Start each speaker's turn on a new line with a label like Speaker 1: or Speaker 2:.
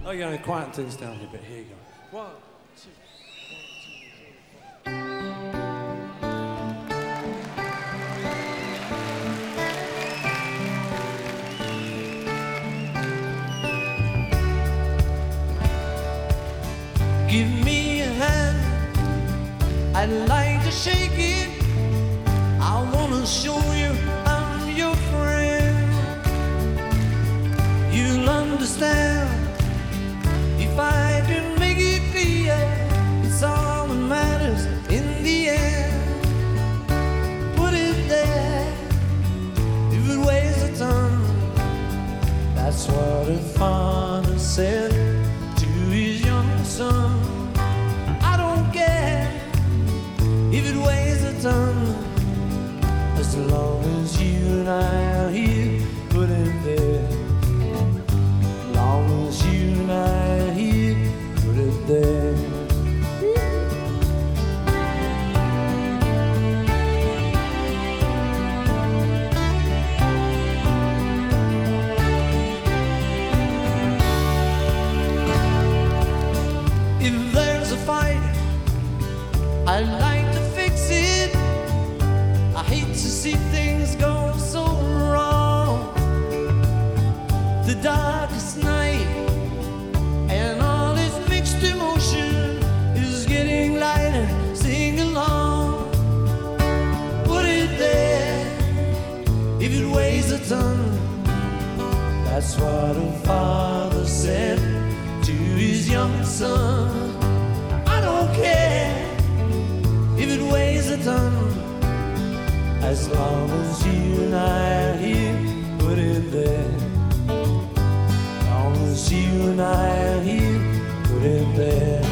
Speaker 1: Oh, you're going to quieten things down a bit. Here you go. One, two.
Speaker 2: Give me a hand, I'd like to shake it. I wanna show you I'm your friend. You'll understand if I can make it clear. It's all that matters in the end. Put it there, if it weighs a ton. That's what a father said to his young son. I don't care if it weighs a ton, as long as you and I are here. Put it there, as long as you and I are here. Put it there. If there's a fight, I'd like to fix it. I hate to see things go so wrong. The darkest night and all this mixed emotion is getting lighter. Sing along. Put it there, if it weighs a ton. That's what a father said to his young son. I don't care if it weighs a ton, as long as you and I are here. Put it there, as long as you and I are here. Put it there.